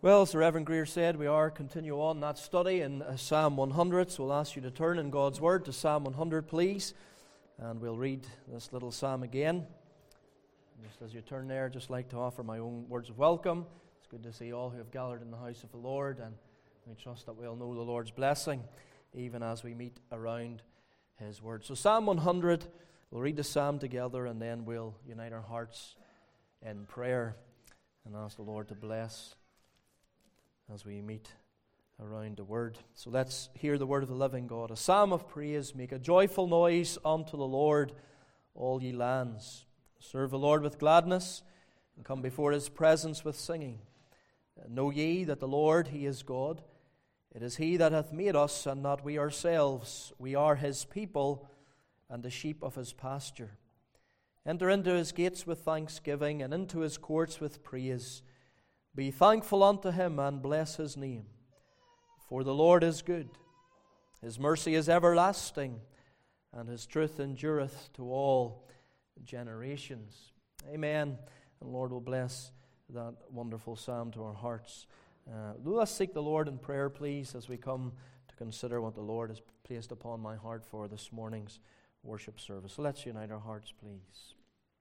Well, as the Reverend Greer said, we are continuing on that study in Psalm 100, so we'll ask you to turn in God's Word to Psalm 100, please, and we'll read this little psalm again. Just as you turn there, I'd just like to offer my own words of welcome. It's good to see all who have gathered in the house of the Lord, and we trust that we'll know the Lord's blessing, even as we meet around His Word. So Psalm 100, we'll read the psalm together, and then we'll unite our hearts in prayer and ask the Lord to bless as we meet around the Word. So let's hear the Word of the living God. A psalm of praise. Make a joyful noise unto the Lord, all ye lands. Serve the Lord with gladness, and come before His presence with singing. Know ye that the Lord, He is God. It is He that hath made us, and not we ourselves. We are His people, and the sheep of His pasture. Enter into His gates with thanksgiving, and into His courts with praise. Be thankful unto Him, and bless His name. For the Lord is good. His mercy is everlasting, and His truth endureth to all generations. Amen. And the Lord will bless that wonderful psalm to our hearts. Let us seek the Lord in prayer, please, as we come to consider what the Lord has placed upon my heart for this morning's worship service. So let's unite our hearts, please.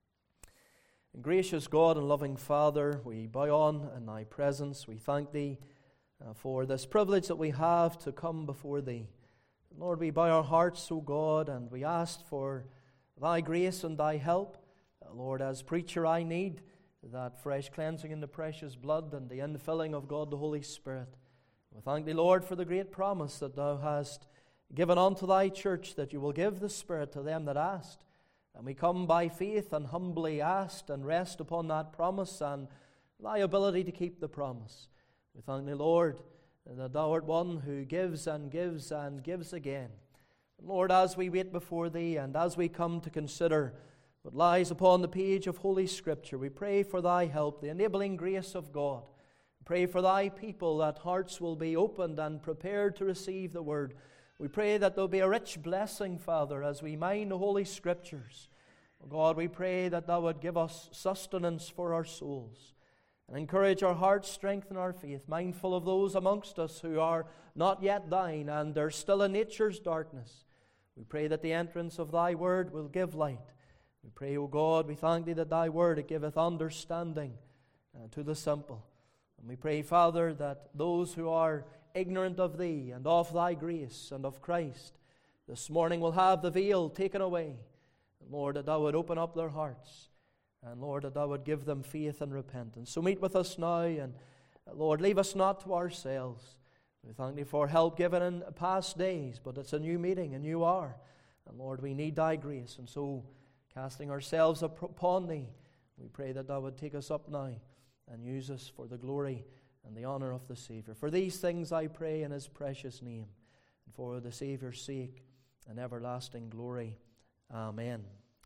And gracious God and loving Father, we bow on in Thy presence. We thank Thee for this privilege that we have to come before Thee. Lord, we bow our hearts, O God, and we ask for Thy grace and Thy help. Lord, as preacher, I need that fresh cleansing in the precious blood and the infilling of God the Holy Spirit. We thank Thee, Lord, for the great promise that Thou hast given unto Thy church, that You will give the Spirit to them that ask. And we come by faith and humbly ask and rest upon that promise and Thy ability to keep the promise. We thank Thee, Lord, that Thou art one who gives and gives and gives again. And Lord, as we wait before Thee and as we come to consider what lies upon the page of Holy Scripture, we pray for Thy help, the enabling grace of God. We pray for Thy people, that hearts will be opened and prepared to receive the Word. We pray that there will be a rich blessing, Father, as we mind the Holy Scriptures. Oh God, we pray that Thou would give us sustenance for our souls and encourage our hearts, strengthen our faith, mindful of those amongst us who are not yet Thine and are still in nature's darkness. We pray that the entrance of Thy Word will give light. We pray, O God, we thank Thee that Thy Word, it giveth understanding to the simple. And we pray, Father, that those who are ignorant of Thee and of Thy grace and of Christ this morning will have the veil taken away. And Lord, that Thou would open up their hearts. And Lord, that Thou would give them faith and repentance. So meet with us now, and Lord, leave us not to ourselves. We thank Thee for help given in past days, but it's a new meeting, a new hour. And Lord, we need Thy grace. And so, casting ourselves upon Thee, we pray that Thou would take us up now and use us for the glory and the honor of the Savior. For these things I pray in His precious name, and for the Savior's sake and everlasting glory. Amen.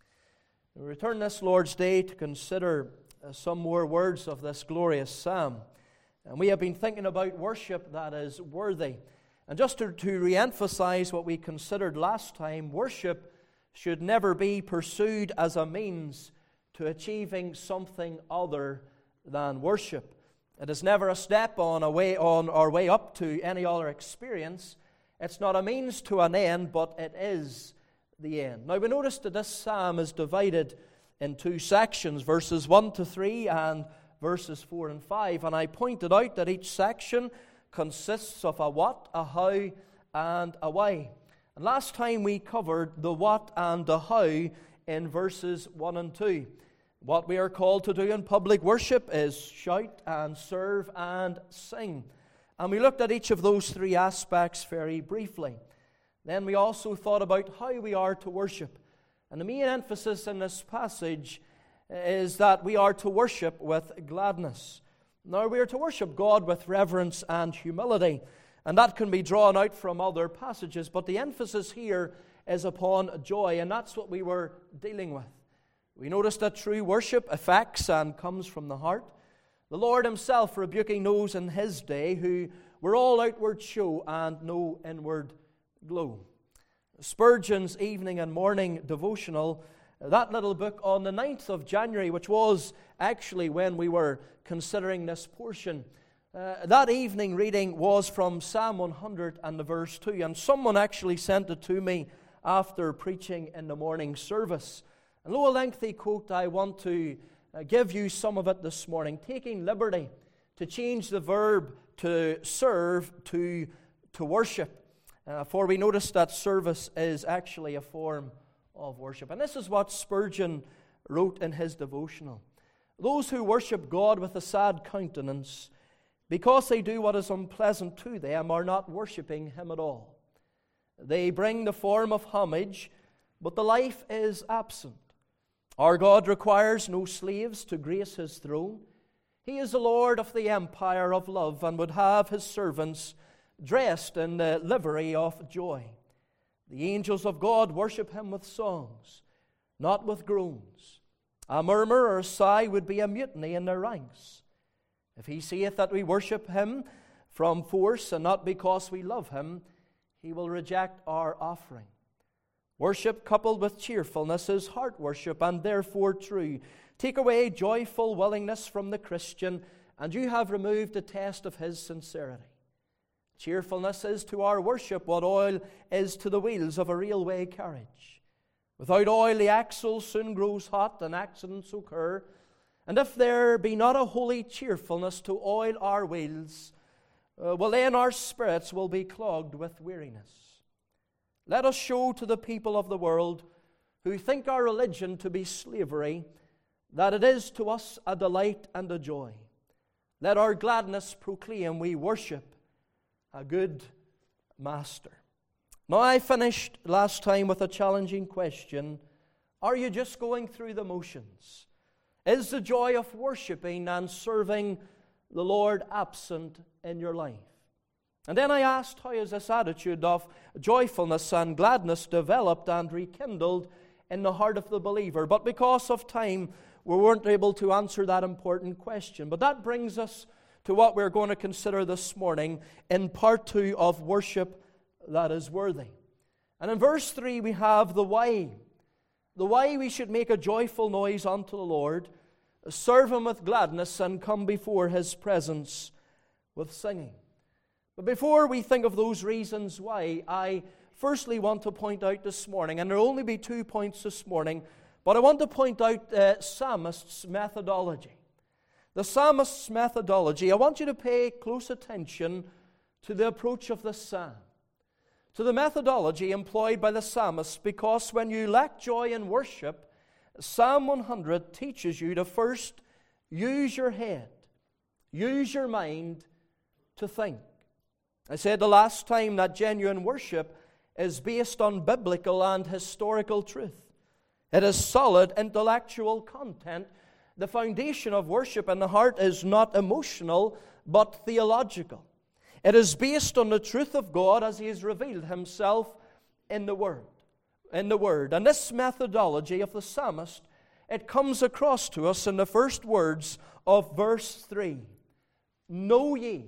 We return this Lord's Day to consider some more words of this glorious psalm. And we have been thinking about worship that is worthy. And just to re-emphasize what we considered last time, worship should never be pursued as a means to achieving something other than worship. It is never a step on our way up to any other experience. It's not a means to an end, but it is the end. Now we notice that this psalm is divided in two sections, verses 1 to 3 and verses 4 and 5. And I pointed out that each section consists of a what, a how, and a why. And last time we covered the what and the how in verses 1 and 2. What we are called to do in public worship is shout and serve and sing. And we looked at each of those three aspects very briefly. Then we also thought about how we are to worship. And the main emphasis in this passage is that we are to worship with gladness. Now, we are to worship God with reverence and humility. And that can be drawn out from other passages. But the emphasis here is upon joy. And that's what we were dealing with. We noticed that true worship affects and comes from the heart. The Lord Himself rebuking those in His day who were all outward show and no inward glow. Spurgeon's evening and morning devotional, that little book on the 9th of January, which was actually when we were considering this portion, That evening reading was from Psalm 100 and the verse 2, and someone actually sent it to me after preaching in the morning service. And though a lengthy quote, I want to give you some of it this morning, taking liberty to change the verb to serve to worship. For we notice that service is actually a form of worship. And this is what Spurgeon wrote in his devotional. Those who worship God with a sad countenance, because they do what is unpleasant to them, are not worshipping Him at all. They bring the form of homage, but the life is absent. Our God requires no slaves to grace His throne. He is the Lord of the empire of love, and would have His servants dressed in the livery of joy. The angels of God worship Him with songs, not with groans. A murmur or a sigh would be a mutiny in their ranks. If He seeth that we worship Him from force and not because we love Him, He will reject our offering. Worship coupled with cheerfulness is heart worship, and therefore true. Take away joyful willingness from the Christian, and you have removed the test of his sincerity. Cheerfulness is to our worship what oil is to the wheels of a railway carriage. Without oil, the axle soon grows hot and accidents occur. And if there be not a holy cheerfulness to oil our wheels, well, then our spirits will be clogged with weariness. Let us show to the people of the world who think our religion to be slavery that it is to us a delight and a joy. Let our gladness proclaim we worship a good Master. Now, I finished last time with a challenging question. Are you just going through the motions? Is the joy of worshiping and serving the Lord absent in your life? And then I asked, how is this attitude of joyfulness and gladness developed and rekindled in the heart of the believer? But because of time, we weren't able to answer that important question. But that brings us to what we're going to consider this morning in part 2 of Worship That Is Worthy. And in verse 3 we have the why. The why we should make a joyful noise unto the Lord, serve Him with gladness, and come before His presence with singing. But before we think of those reasons why, I firstly want to point out this morning, and there will only be 2 points this morning, but I want to point out the psalmist's methodology. The psalmist's methodology. I want you to pay close attention to the approach of this psalm, to the methodology employed by the psalmist, because when you lack joy in worship, Psalm 100 teaches you to first use your head, use your mind to think. I said the last time that genuine worship is based on biblical and historical truth. It is solid intellectual content. The foundation of worship in the heart is not emotional, but theological. It is based on the truth of God as He has revealed Himself in the Word. And this methodology of the psalmist, it comes across to us in the first words of verse 3. Know ye.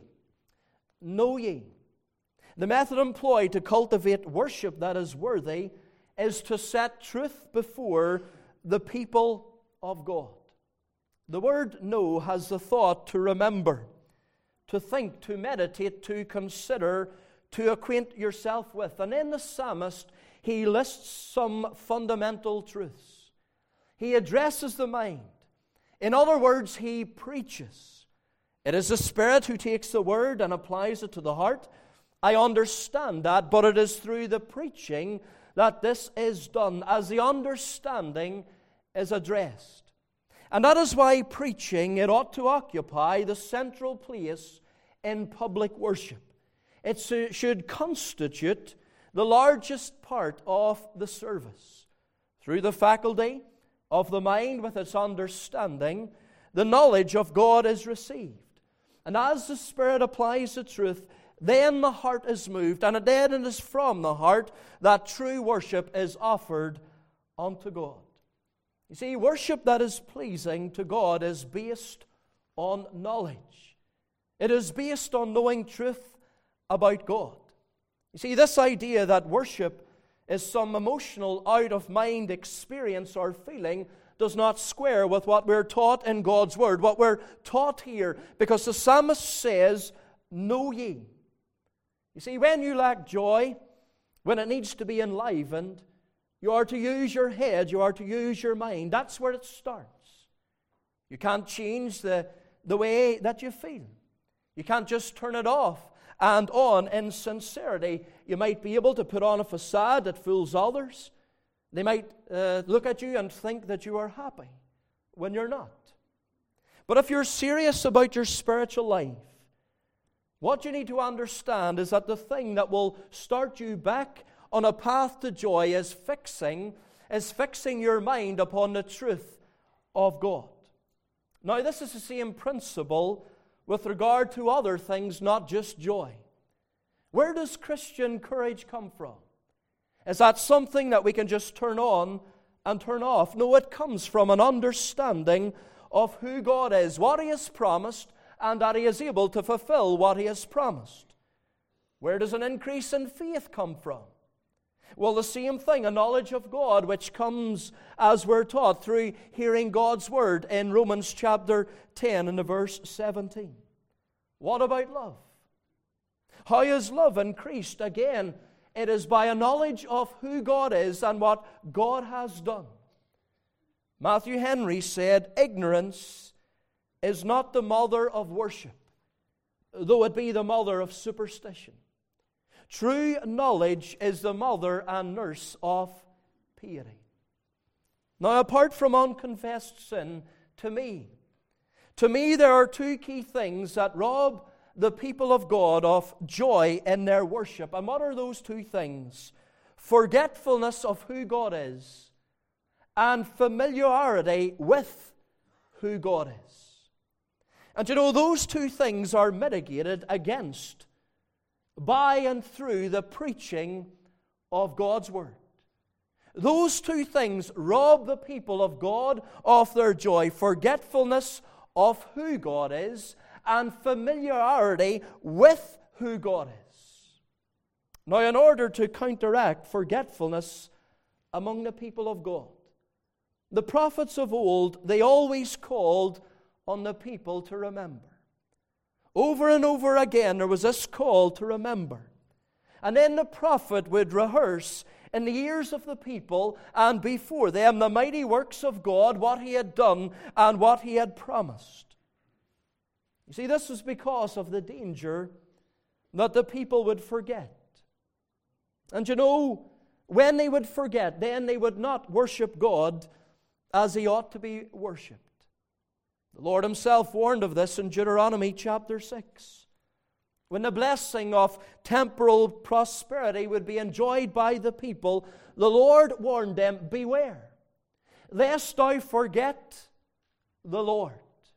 Know ye. The method employed to cultivate worship that is worthy is to set truth before the people of God. The word know has the thought to remember, to think, to meditate, to consider, to acquaint yourself with. And in the psalmist, he lists some fundamental truths. He addresses the mind. In other words, he preaches. It is the Spirit who takes the word and applies it to the heart. I understand that, but it is through the preaching that this is done, as the understanding is addressed. And that is why preaching, it ought to occupy the central place in public worship. It should constitute the largest part of the service. Through the faculty of the mind with its understanding, the knowledge of God is received. And as the Spirit applies the truth, then the heart is moved, and then it is from the heart that true worship is offered unto God. You see, worship that is pleasing to God is based on knowledge. It is based on knowing truth about God. You see, this idea that worship is some emotional, out-of-mind experience or feeling, does not square with what we're taught in God's Word, what we're taught here, because the psalmist says, know ye. You see, when you lack joy, when it needs to be enlivened, you are to use your head, you are to use your mind. That's where it starts. You can't change the way that you feel. You can't just turn it off and on in sincerity. You might be able to put on a facade that fools others. They might look at you and think that you are happy when you're not. But if you're serious about your spiritual life, what you need to understand is that the thing that will start you back on a path to joy is fixing your mind upon the truth of God. Now, this is the same principle with regard to other things, not just joy. Where does Christian courage come from? Is that something that we can just turn on and turn off? No, it comes from an understanding of who God is, what He has promised, and that He is able to fulfill what He has promised. Where does an increase in faith come from? Well, the same thing, a knowledge of God, which comes, as we're taught, through hearing God's Word in Romans chapter 10 and the verse 17. What about love? How is love increased? Again, it is by a knowledge of who God is and what God has done. Matthew Henry said, ignorance is not the mother of worship, though it be the mother of superstition. True knowledge is the mother and nurse of piety. Now, apart from unconfessed sin, to me there are two key things that rob the people of God of joy in their worship. And what are those two things? Forgetfulness of who God is and familiarity with who God is. And you know, those two things are mitigated against by and through the preaching of God's Word. Those two things rob the people of God of their joy: forgetfulness of who God is and familiarity with who God is. Now, in order to counteract forgetfulness among the people of God, the prophets of old, they always called on the people to remember. Over and over again, there was this call to remember. And then the prophet would rehearse in the ears of the people and before them the mighty works of God, what He had done and what He had promised. You see, this was because of the danger that the people would forget. And you know, when they would forget, then they would not worship God as He ought to be worshipped. The Lord Himself warned of this in Deuteronomy chapter 6. When the blessing of temporal prosperity would be enjoyed by the people, the Lord warned them, beware, lest thou forget the Lord,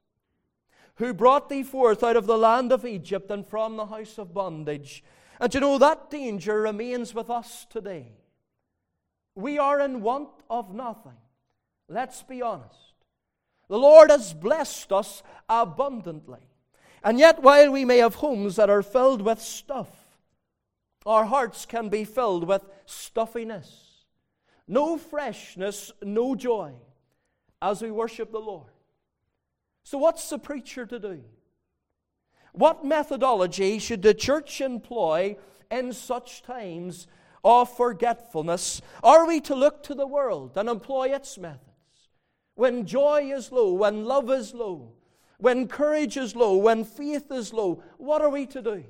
who brought thee forth out of the land of Egypt and from the house of bondage. And you know, that danger remains with us today. We are in want of nothing. Let's be honest. The Lord has blessed us abundantly. And yet, while we may have homes that are filled with stuff, our hearts can be filled with stuffiness. No freshness, no joy as we worship the Lord. So what's the preacher to do? What methodology should the church employ in such times of forgetfulness? Are we to look to the world and employ its methods? When joy is low, when love is low, when courage is low, when faith is low, what are we to do?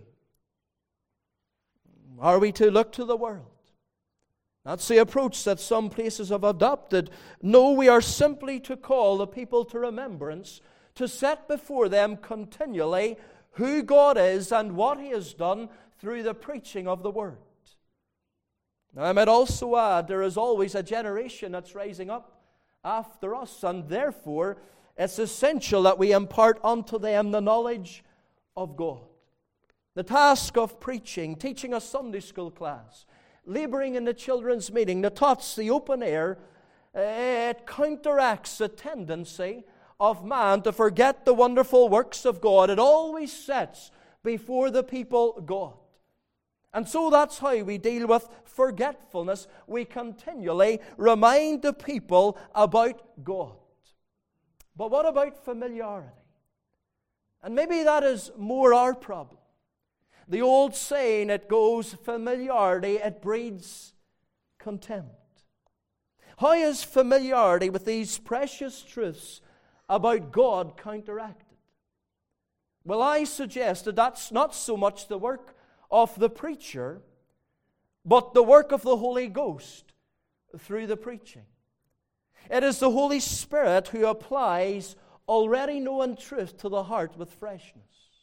Are we to look to the world? That's the approach that some places have adopted. No, we are simply to call the people to remembrance, to set before them continually who God is and what He has done through the preaching of the Word. Now, I might also add, there is always a generation that's rising up after us, and therefore it's essential that we impart unto them the knowledge of God. The task of preaching, teaching a Sunday school class, laboring in the children's meeting, the tots, the open air, it counteracts the tendency of man to forget the wonderful works of God. It always sets before the people God. And so that's how we deal with forgetfulness. We continually remind the people about God. But what about familiarity? And maybe that is more our problem. The old saying, it goes, familiarity, it breeds contempt. How is familiarity with these precious truths about God counteracted? Well, I suggest that that's not so much the work of the preacher, but the work of the Holy Ghost through the preaching. It is the Holy Spirit who applies already known truth to the heart with freshness.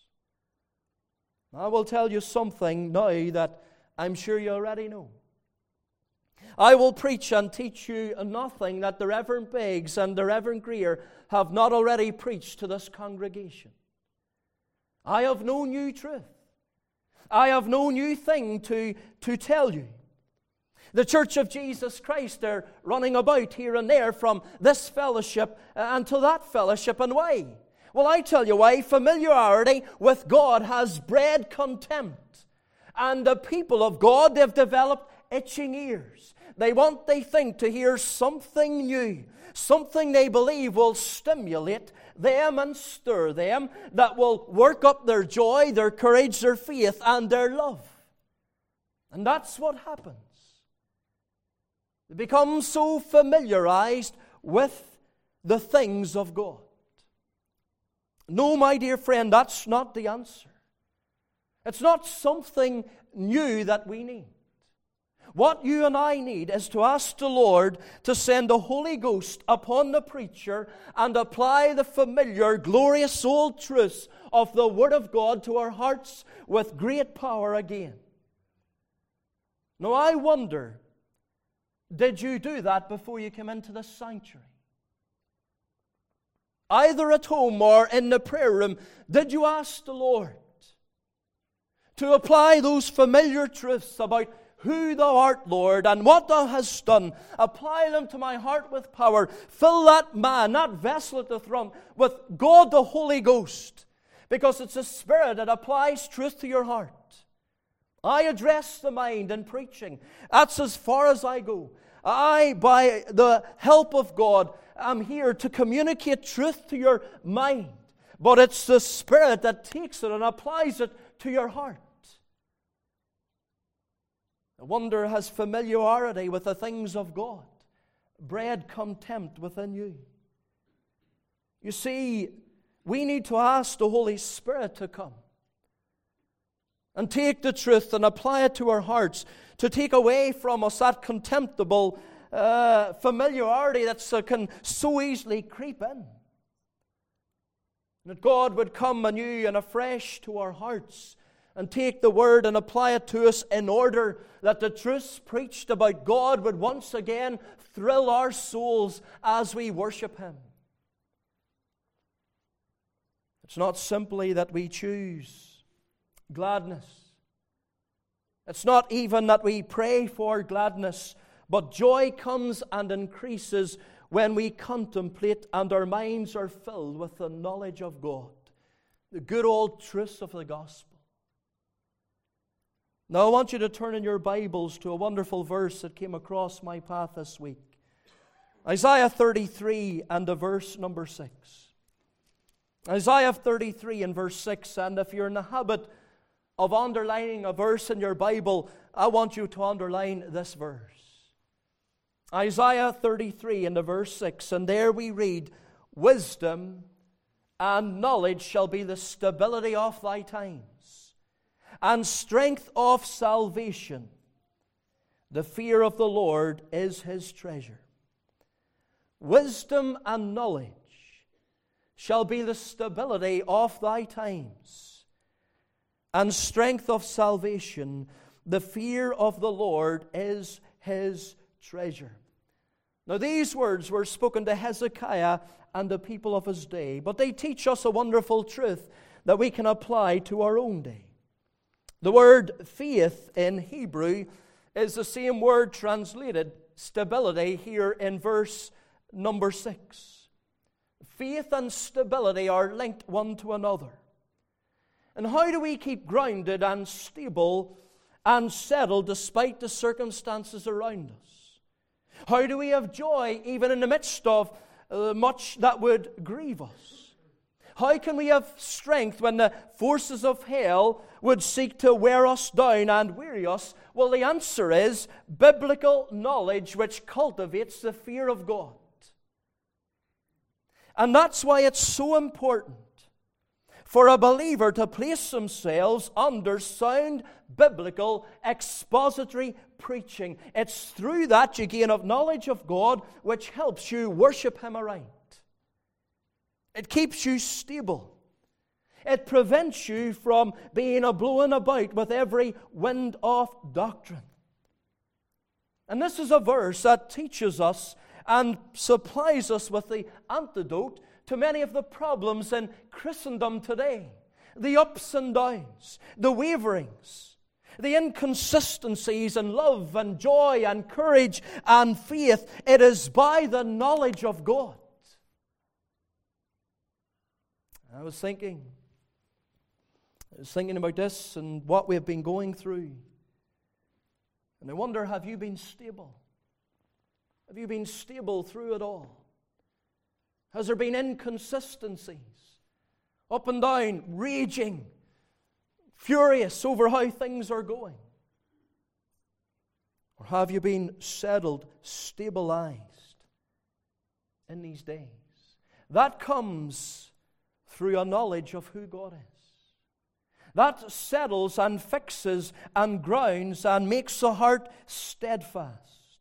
I will tell you something now that I'm sure you already know. I will preach and teach you nothing that the Reverend Beggs and the Reverend Greer have not already preached to this congregation. I have no new truth. I have no new thing to tell you. The Church of Jesus Christ, they're running about here and there from this fellowship and to that fellowship. And why? Well, I tell you why. Familiarity with God has bred contempt. And the people of God, they've developed itching ears. They think, to hear something new, something they believe will stimulate them and stir them, that will work up their joy, their courage, their faith, and their love. And that's what happens. They become so familiarized with the things of God. No, my dear friend, that's not the answer. It's not something new that we need. What you and I need is to ask the Lord to send the Holy Ghost upon the preacher and apply the familiar, glorious old truths of the Word of God to our hearts with great power again. Now, I wonder, did you do that before you came into this sanctuary? Either at home or in the prayer room, did you ask the Lord to apply those familiar truths about who thou art, Lord, and what thou hast done? Apply them to my heart with power. Fill that man, that vessel at the throne, with God the Holy Ghost, because it's the Spirit that applies truth to your heart. I address the mind in preaching. That's as far as I go. I, by the help of God, am here to communicate truth to your mind. But it's the Spirit that takes it and applies it to your heart. I wonder, has familiarity with the things of God bred contempt within you? You see, we need to ask the Holy Spirit to come and take the truth and apply it to our hearts, to take away from us that contemptible familiarity that can so easily creep in. That God would come anew and afresh to our hearts and take the Word and apply it to us in order that the truths preached about God would once again thrill our souls as we worship Him. It's not simply that we choose gladness. It's not even that we pray for gladness, but joy comes and increases when we contemplate and our minds are filled with the knowledge of God, the good old truths of the gospel. Now I want you to turn in your Bibles to a wonderful verse that came across my path this week. Isaiah 33 and the verse number 6. Isaiah 33 and verse 6, and if you're in the habit of underlining a verse in your Bible, I want you to underline this verse. Isaiah 33 and the verse 6, and there we read, "Wisdom and knowledge shall be the stability of thy times, and strength of salvation. The fear of the Lord is his treasure." Wisdom and knowledge shall be the stability of thy times, and strength of salvation. The fear of the Lord is his treasure. Now these words were spoken to Hezekiah and the people of his day, but they teach us a wonderful truth that we can apply to our own day. The word faith in Hebrew is the same word translated stability here in verse number 6. Faith and stability are linked one to another. And how do we keep grounded and stable and settled despite the circumstances around us? How do we have joy even in the midst of much that would grieve us? How can we have strength when the forces of hell would seek to wear us down and weary us? Well, the answer is biblical knowledge which cultivates the fear of God. And that's why it's so important for a believer to place themselves under sound biblical expository preaching. It's through that you gain a knowledge of God which helps you worship Him aright. It keeps you stable. It prevents you from being a-blowing about with every wind of doctrine. And this is a verse that teaches us and supplies us with the antidote to many of the problems in Christendom today. The ups and downs, the waverings, the inconsistencies in love and joy and courage and faith. It is by the knowledge of God. I was thinking about this and what we have been going through. And I wonder, have you been stable? Have you been stable through it all? Has there been inconsistencies? Up and down, raging, furious over how things are going? Or have you been settled, stabilized in these days? That comes through a knowledge of who God is. That settles and fixes and grounds and makes the heart steadfast.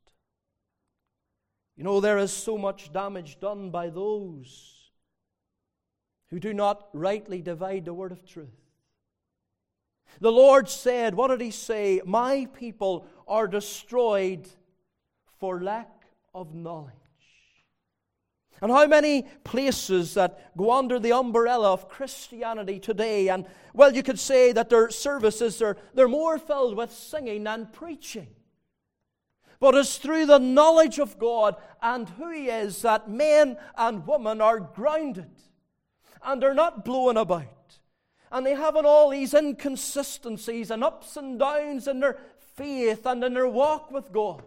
You know, there is so much damage done by those who do not rightly divide the word of truth. The Lord said, what did He say? My people are destroyed for lack of knowledge. And how many places that go under the umbrella of Christianity today, and well, you could say that their services they're more filled with singing than preaching. But it's through the knowledge of God and who He is that men and women are grounded. And they're not blowing about. And they haven't all these inconsistencies and ups and downs in their faith and in their walk with God.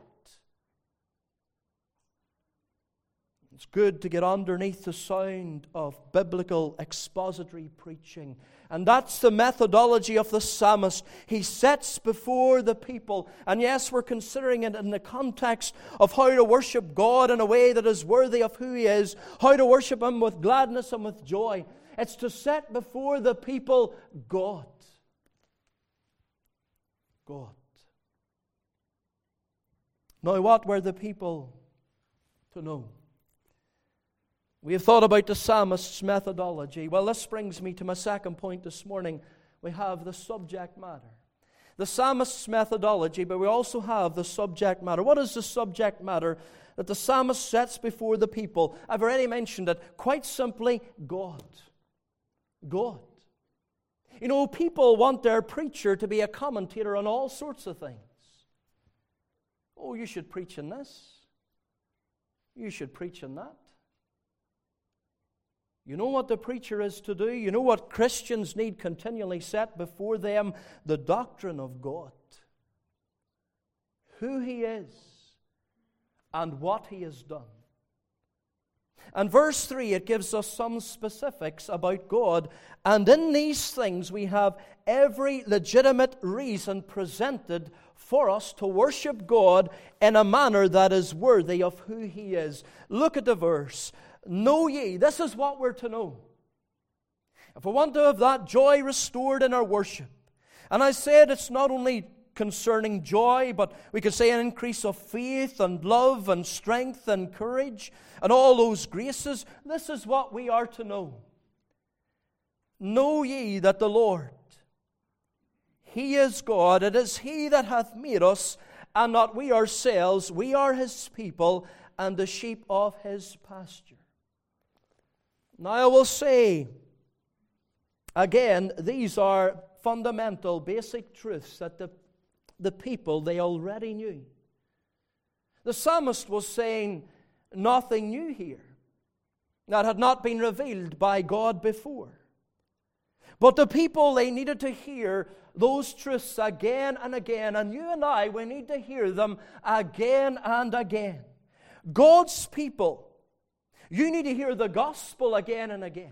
It's good to get underneath the sound of biblical expository preaching. And that's the methodology of the psalmist. He sets before the people, and yes, we're considering it in the context of how to worship God in a way that is worthy of who He is, how to worship Him with gladness and with joy. It's to set before the people God. God. Now, what were the people to know? We have thought about the psalmist's methodology. Well, this brings me to my second point this morning. We have the subject matter. The psalmist's methodology, but we also have the subject matter. What is the subject matter that the psalmist sets before the people? I've already mentioned it. Quite simply, God. God. You know, people want their preacher to be a commentator on all sorts of things. Oh, you should preach in this. You should preach in that. You know what the preacher is to do? You know what Christians need continually set before them? The doctrine of God. Who He is and what He has done. And verse 3, it gives us some specifics about God. And in these things we have every legitimate reason presented for us to worship God in a manner that is worthy of who He is. Look at the verse. Know ye, this is what we're to know. If we want to have that joy restored in our worship, and I said it's not only concerning joy, but we could say an increase of faith and love and strength and courage and all those graces, this is what we are to know. Know ye that the Lord, He is God, it is He that hath made us, and not we ourselves, we are His people, and the sheep of His pasture. Now I will say, again, these are fundamental, basic truths that the people, they already knew. The psalmist was saying nothing new here that had not been revealed by God before. But the people, they needed to hear those truths again and again. And you and I, we need to hear them again and again. God's people, you need to hear the gospel again and again.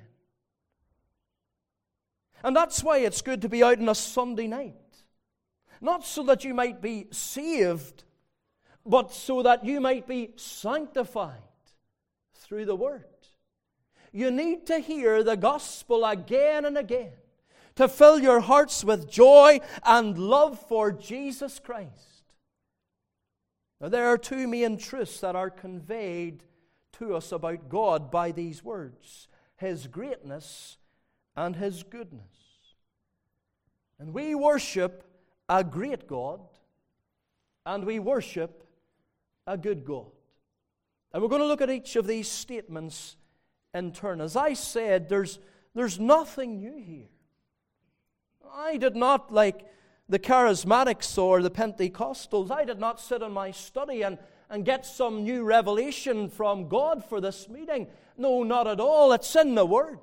And that's why it's good to be out on a Sunday night. Not so that you might be saved, but so that you might be sanctified through the Word. You need to hear the gospel again and again to fill your hearts with joy and love for Jesus Christ. Now, there are two main truths that are conveyed to us about God by these words: His greatness and His goodness. And we worship a great God, and we worship a good God. And we're going to look at each of these statements in turn. As I said, there's nothing new here. I did not, like the Charismatics or the Pentecostals, I did not sit in my study and get some new revelation from God for this meeting. No, not at all. It's in the Word.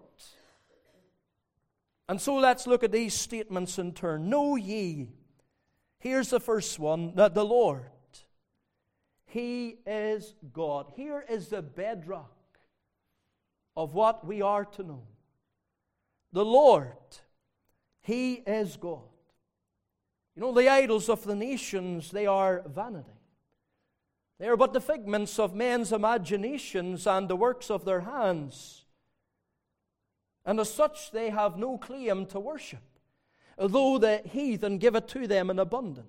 And so let's look at these statements in turn. Know ye, here's the first one, that the Lord, He is God. Here is the bedrock of what we are to know. The Lord, He is God. You know, the idols of the nations, they are vanity. They are but the figments of men's imaginations and the works of their hands. And as such, they have no claim to worship, though the heathen give it to them in abundance.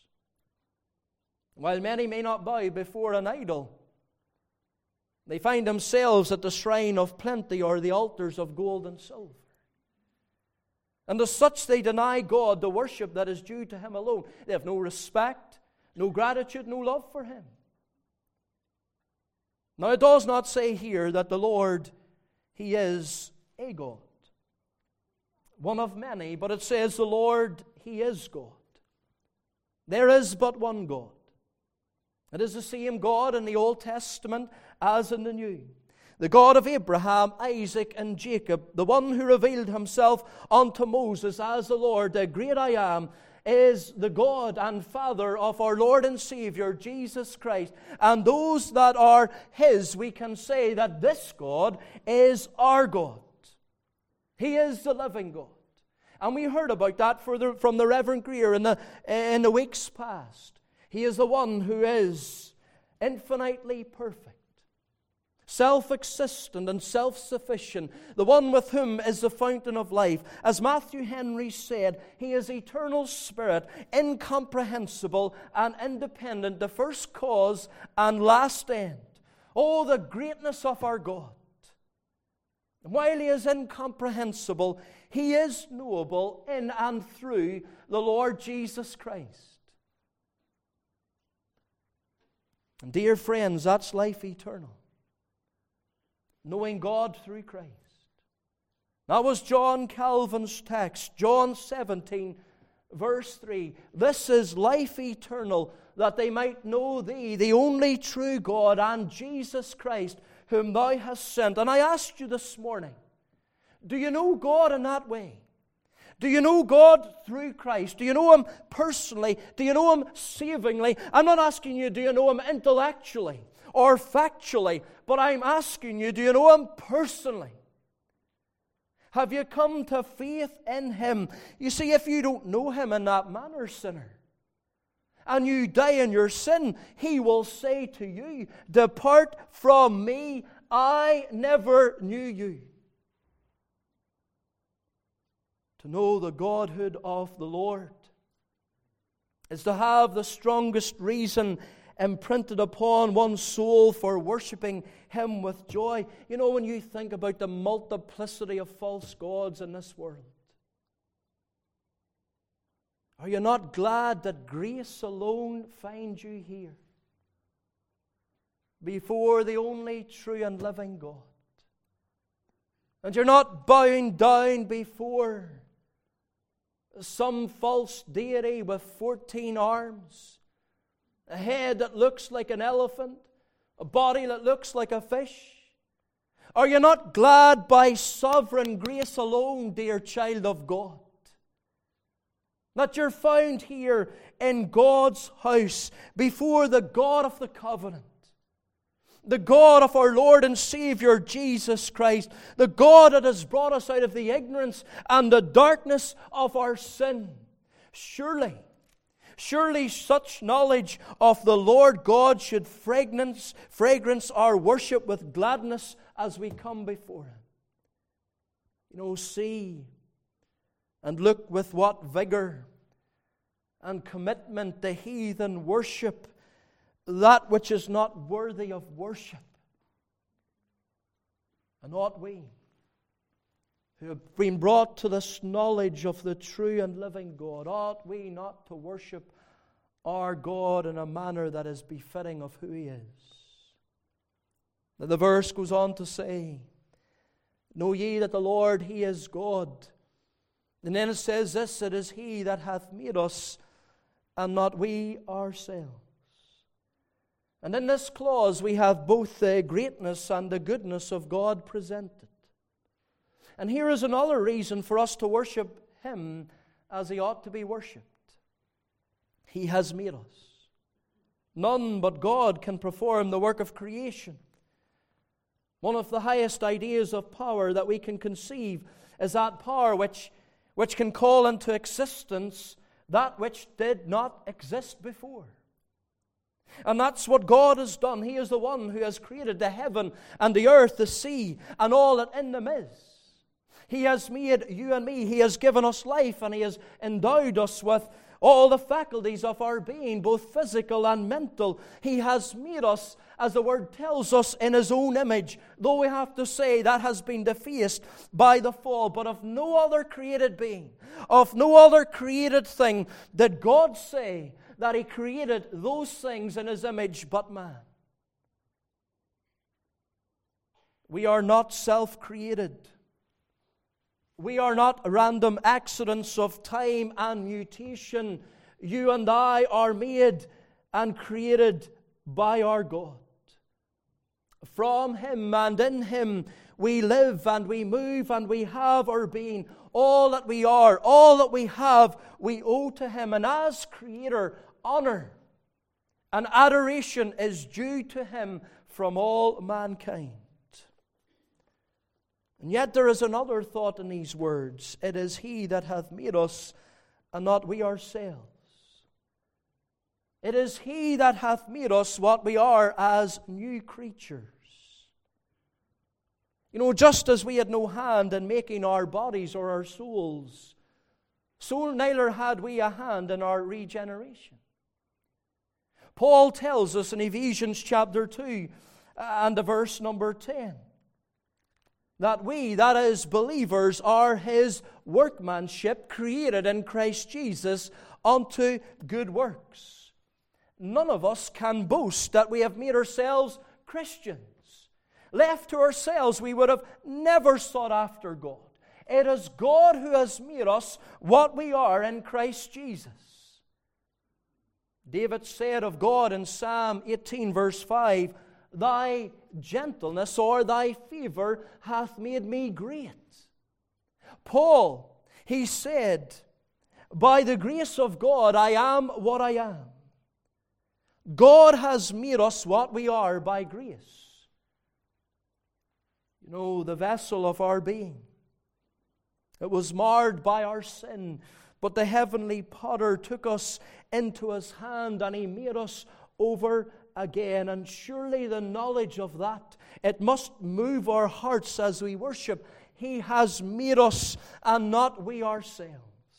While many may not bow before an idol, they find themselves at the shrine of plenty or the altars of gold and silver. And as such, they deny God the worship that is due to Him alone. They have no respect, no gratitude, no love for Him. Now, it does not say here that the Lord, He is a God, one of many, but it says the Lord, He is God. There is but one God. It is the same God in the Old Testament as in the New. The God of Abraham, Isaac, and Jacob, the one who revealed Himself unto Moses as the Lord, the great I am, is the God and Father of our Lord and Savior, Jesus Christ. And those that are His, we can say that this God is our God. He is the living God. And we heard about that from the Reverend Greer in the weeks past. He is the one who is infinitely perfect, self-existent and self-sufficient, the one with whom is the fountain of life. As Matthew Henry said, He is eternal spirit, incomprehensible and independent, the first cause and last end. Oh, the greatness of our God. While He is incomprehensible, He is knowable in and through the Lord Jesus Christ. And dear friends, that's life eternal. Knowing God through Christ. That was John Calvin's text, John 17, verse 3. This is life eternal, that they might know Thee, the only true God, and Jesus Christ, whom Thou hast sent. And I asked you this morning, do you know God in that way? Do you know God through Christ? Do you know Him personally? Do you know Him savingly? I'm not asking you, do you know Him intellectually or factually, but I'm asking you, do you know Him personally? Have you come to faith in Him? You see, if you don't know Him in that manner, sinner, and you die in your sin, He will say to you, depart from me, I never knew you. To know the Godhood of the Lord is to have the strongest reason imprinted upon one's soul for worshiping Him with joy. You know, when you think about the multiplicity of false gods in this world, are you not glad that grace alone finds you here before the only true and living God? And you're not bowing down before some false deity with 14 arms, a head that looks like an elephant, a body that looks like a fish, Are you not glad by sovereign grace alone, dear child of God, that you're found here in God's house before the God of the covenant, the God of our Lord and Savior Jesus Christ, the God that has brought us out of the ignorance and the darkness of our sin? Surely such knowledge of the Lord God should fragrance our worship with gladness as we come before Him. See and look with what vigor and commitment the heathen worship that which is not worthy of worship. And ought we, who have been brought to this knowledge of the true and living God, ought we not to worship our God in a manner that is befitting of who He is? Now the verse goes on to say, know ye that the Lord, He is God. And then it says this, it is He that hath made us, and not we ourselves. And in this clause we have both the greatness and the goodness of God presented. And here is another reason for us to worship Him as He ought to be worshipped. He has made us. None but God can perform the work of creation. One of the highest ideas of power that we can conceive is that power which can call into existence that which did not exist before. And that's what God has done. He is the one who has created the heaven and the earth, the sea, and all that in them is. He has made you and me. He has given us life, and He has endowed us with all the faculties of our being, both physical and mental. He has made us, as the Word tells us, in His own image, though we have to say that has been defaced by the fall. But of no other created being, of no other created thing did God say that He created those things in His image but man. We are not self-created. We are not random accidents of time and mutation. You and I are made and created by our God. From Him and in Him we live and we move and we have our being. All that we are, all that we have, we owe to Him. And as Creator, honor and adoration is due to Him from all mankind. And yet there is another thought in these words. It is He that hath made us, and not we ourselves. It is He that hath made us what we are as new creatures. Just as we had no hand in making our bodies or our souls, so neither had we a hand in our regeneration. Paul tells us in Ephesians chapter 2 and the verse number 10, that we, that is believers, are His workmanship, created in Christ Jesus unto good works. None of us can boast that we have made ourselves Christians. Left to ourselves, we would have never sought after God. It is God who has made us what we are in Christ Jesus. David said of God in Psalm 18 verse 5, Thy gentleness or Thy favor hath made me great. Paul, he said, by the grace of God I am what I am. God has made us what we are by grace. The vessel of our being, it was marred by our sin, but the heavenly potter took us into His hand and He made us over again. And surely the knowledge of that, it must move our hearts as we worship. He has made us and not we ourselves.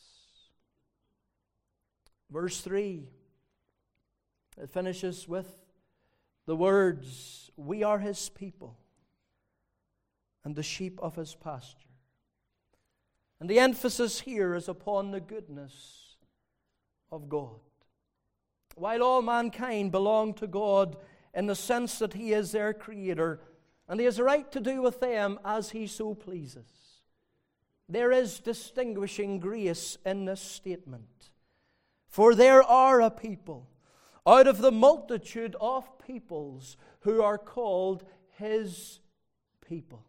Verse 3, it finishes with the words, we are His people and the sheep of His pasture. And the emphasis here is upon the goodness of God. While all mankind belong to God in the sense that He is their Creator, and He has a right to do with them as He so pleases, there is distinguishing grace in this statement. For there are a people out of the multitude of peoples who are called His people.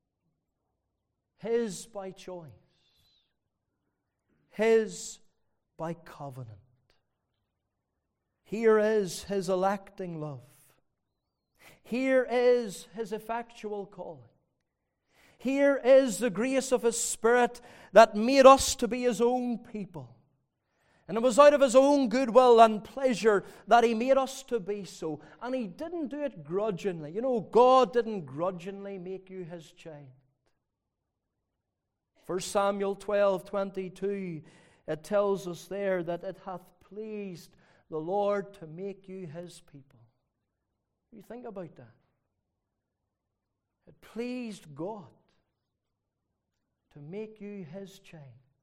His by choice. His by covenant. Here is His electing love. Here is His effectual calling. Here is the grace of His Spirit that made us to be His own people. And it was out of His own goodwill and pleasure that He made us to be so. And He didn't do it grudgingly. You know, God didn't grudgingly make you His child. 1 Samuel 12:22, it tells us there that it hath pleased the Lord to make you His people. You think about that. It pleased God to make you His child.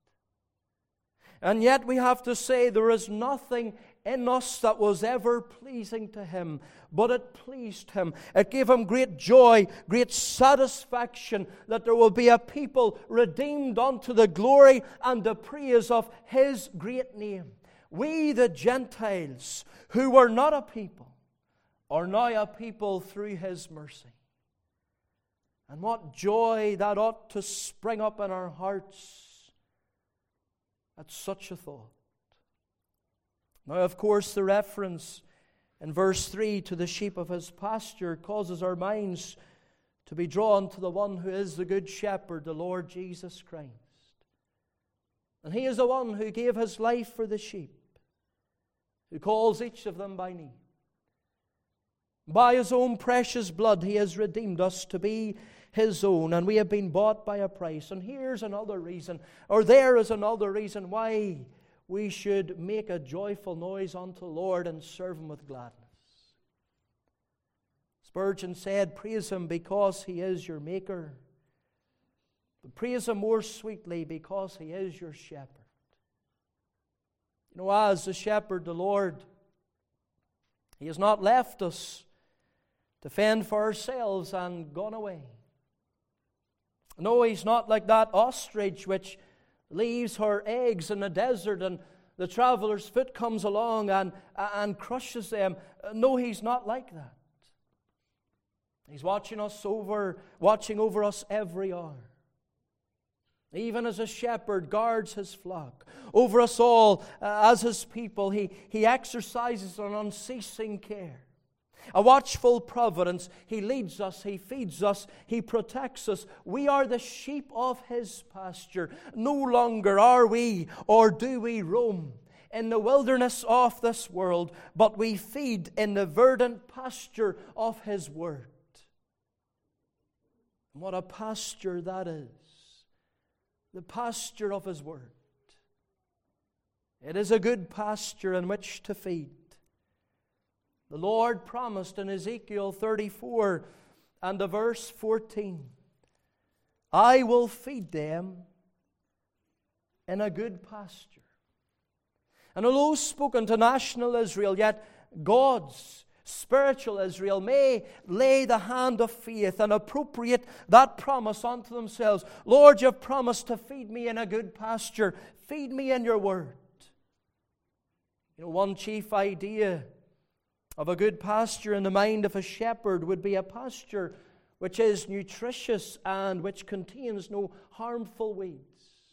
And yet we have to say there is nothing in us that was ever pleasing to Him, but it pleased Him. It gave Him great joy, great satisfaction that there will be a people redeemed unto the glory and the praise of His great name. We, the Gentiles, who were not a people, are now a people through His mercy. And what joy that ought to spring up in our hearts at such a thought. Now, of course, the reference in verse 3 to the sheep of His pasture causes our minds to be drawn to the one who is the Good Shepherd, the Lord Jesus Christ. And He is the one who gave His life for the sheep, who calls each of them by name. By His own precious blood He has redeemed us to be His own, and we have been bought by a price. And here's another reason, or there is another reason why we should make a joyful noise unto the Lord and serve Him with gladness. Spurgeon said, praise Him because He is your Maker, but praise Him more sweetly because He is your shepherd. You know, as the shepherd, the Lord, He has not left us to fend for ourselves and gone away. No, He's not like that ostrich which leaves her eggs in the desert and the traveler's foot comes along and crushes them. No, He's not like that. He's watching over us every hour. Even as a shepherd guards his flock, over us all as His people, He exercises an unceasing care. A watchful providence. He leads us, He feeds us, He protects us. We are the sheep of His pasture. No longer are we or do we roam in the wilderness of this world, but we feed in the verdant pasture of His Word. What a pasture that is. The pasture of His Word. It is a good pasture in which to feed. The Lord promised in Ezekiel 34 and the verse 14, I will feed them in a good pasture. And although spoken to national Israel, yet God's spiritual Israel may lay the hand of faith and appropriate that promise unto themselves. Lord, You've promised to feed me in a good pasture. Feed me in Your Word. You know, one chief idea of a good pasture in the mind of a shepherd would be a pasture which is nutritious and which contains no harmful weeds.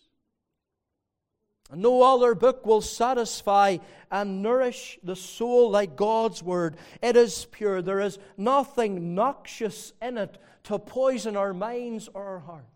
And no other book will satisfy and nourish the soul like God's Word. It is pure. There is nothing noxious in it to poison our minds or our hearts.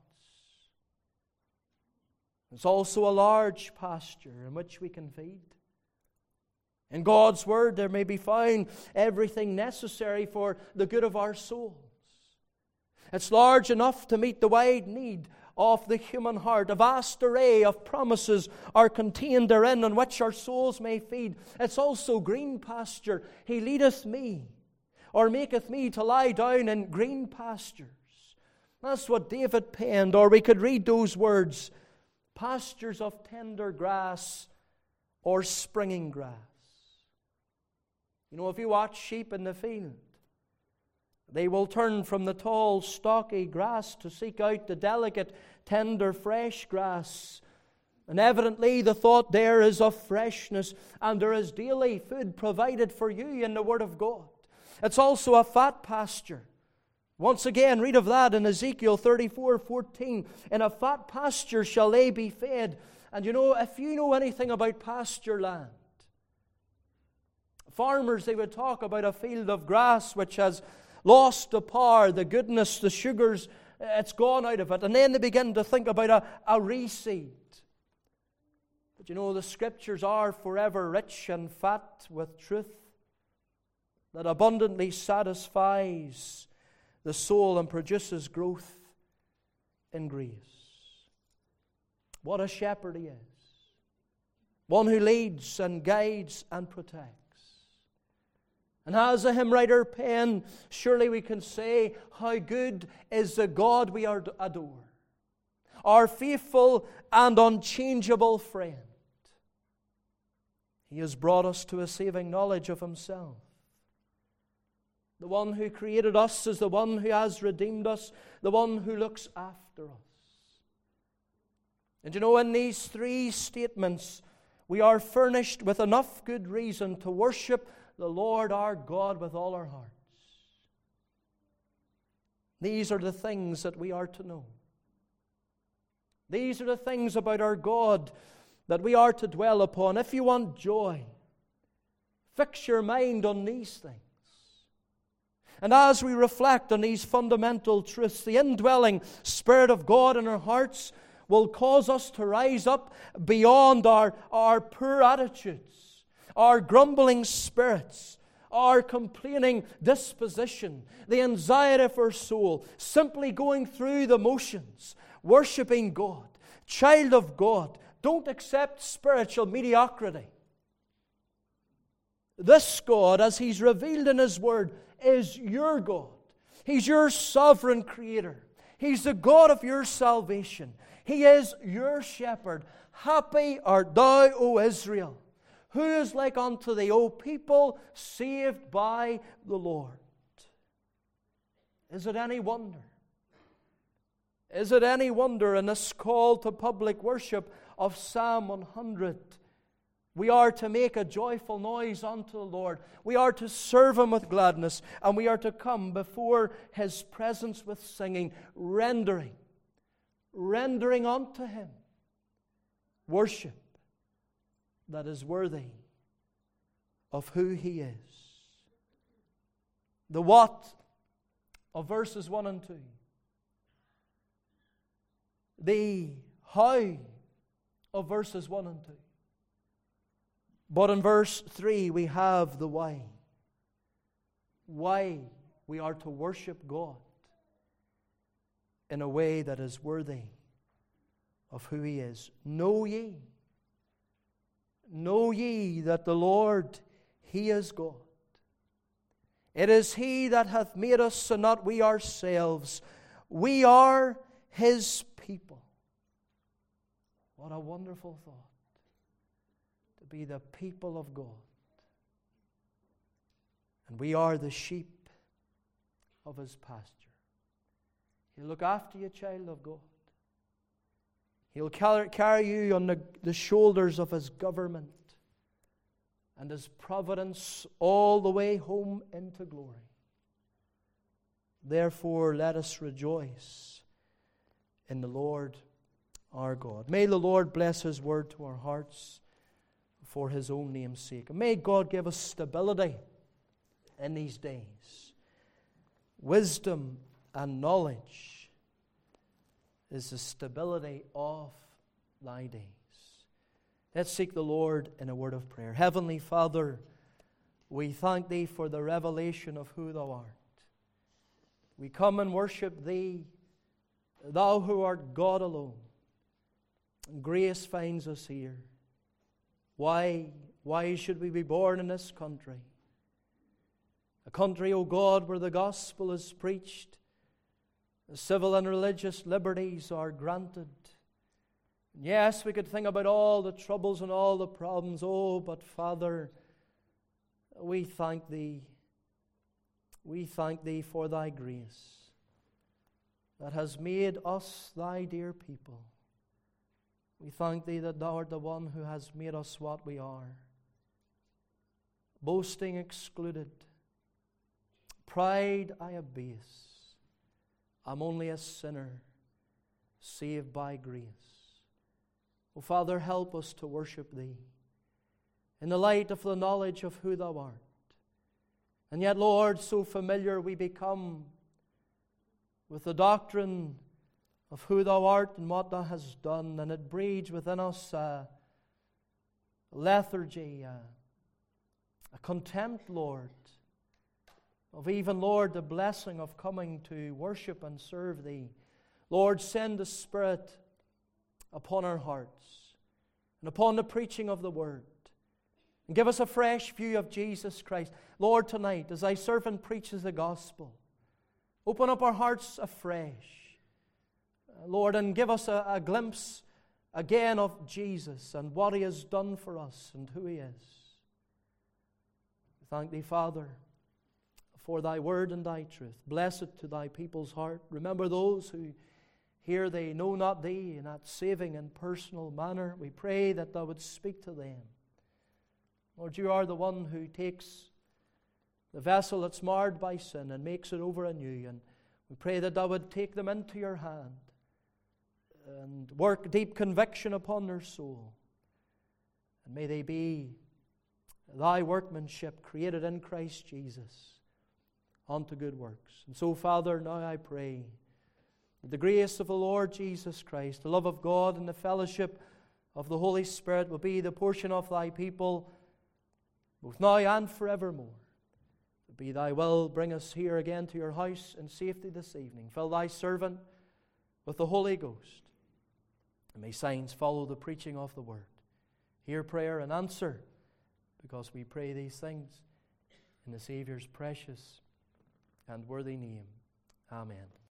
It's also a large pasture in which we can feed. In God's Word there may be found everything necessary for the good of our souls. It's large enough to meet the wide need of the human heart. A vast array of promises are contained therein on which our souls may feed. It's also green pasture. He leadeth me, or maketh me to lie down in green pastures. That's what David penned, or we could read those words, pastures of tender grass or springing grass. You know, if you watch sheep in the field, they will turn from the tall, stocky grass to seek out the delicate, tender, fresh grass. And evidently the thought there is of freshness, and there is daily food provided for you in the Word of God. It's also a fat pasture, Once again, read of that in Ezekiel 34:14. In a fat pasture shall they be fed. And you know, if you know anything about pasture land, farmers, they would talk about a field of grass which has lost the power, the goodness, the sugars, it's gone out of it. And then they begin to think about a reseed. But you know, the Scriptures are forever rich and fat with truth that abundantly satisfies the soul and produces growth in grace. What a shepherd he is. One who leads and guides and protects. And as a hymn writer penned, surely we can say, how good is the God we adore, our faithful and unchangeable friend. He has brought us to a saving knowledge of Himself. The one who created us is the one who has redeemed us, the one who looks after us. And you know, in these three statements, we are furnished with enough good reason to worship the Lord our God with all our hearts. These are the things that we are to know. These are the things about our God that we are to dwell upon. If you want joy, fix your mind on these things. And as we reflect on these fundamental truths, the indwelling Spirit of God in our hearts will cause us to rise up beyond our poor attitudes, our grumbling spirits, our complaining disposition, the anxiety of our soul, simply going through the motions, worshiping God. Child of God, don't accept spiritual mediocrity. This God, as He's revealed in His Word, is your God. He's your sovereign Creator. He's the God of your salvation. He is your shepherd. Happy art thou, O Israel. Who is like unto thee, O people saved by the Lord? Is it any wonder? Is it any wonder in this call to public worship of Psalm 100? We are to make a joyful noise unto the Lord. We are to serve Him with gladness. And we are to come before His presence with singing, rendering unto Him worship that is worthy of who He is. The what of verses 1 and 2. The how of verses 1 and 2. But in verse 3 we have the why. Why we are to worship God in a way that is worthy of who He is. Know ye that the Lord, He is God. It is He that hath made us, and not we ourselves. We are His people. What a wonderful thought. To be the people of God. And we are the sheep of His pasture. He'll look after you, child of God. He'll carry you on the shoulders of His government and His providence all the way home into glory. Therefore, let us rejoice in the Lord our God. May the Lord bless His word to our hearts for His own name's sake. And may God give us stability in these days. Wisdom and knowledge is the stability of thy days. Let's seek the Lord in a word of prayer. Heavenly Father, we thank Thee for the revelation of who Thou art. We come and worship Thee, Thou who art God alone. And grace finds us here. Why should we be born in this country? A country, O God, where the gospel is preached, the civil and religious liberties are granted. Yes, we could think about all the troubles and all the problems. Oh, but Father, we thank Thee. We thank Thee for Thy grace that has made us Thy dear people. We thank Thee that Thou art the one who has made us what we are. Boasting excluded, pride I abase, I'm only a sinner saved by grace. Oh, Father, help us to worship Thee in the light of the knowledge of who Thou art. And yet, Lord, so familiar we become with the doctrine of who Thou art and what Thou hast done, and it breeds within us a lethargy, a contempt, Lord, of even, Lord, the blessing of coming to worship and serve Thee. Lord, send the Spirit upon our hearts and upon the preaching of the Word. And give us a fresh view of Jesus Christ. Lord, tonight, as Thy servant preaches the gospel, open up our hearts afresh, Lord, and give us a glimpse again of Jesus and what He has done for us and who He is. Thank Thee, Father, for Thy word and Thy truth. Bless it to Thy people's heart. Remember those who hear they know not Thee in that saving and personal manner. We pray that Thou would speak to them. Lord, You are the one who takes the vessel that's marred by sin and makes it over anew. And we pray that Thou would take them into Your hand and work deep conviction upon their soul. And may they be Thy workmanship created in Christ Jesus unto good works. And so, Father, now I pray that the grace of the Lord Jesus Christ, the love of God, and the fellowship of the Holy Spirit will be the portion of Thy people, both now and forevermore. Be Thy will, bring us here again to Your house in safety this evening. Fill Thy servant with the Holy Ghost, and may signs follow the preaching of the Word. Hear prayer and answer, because we pray these things in the Saviour's precious and worthy name. Amen.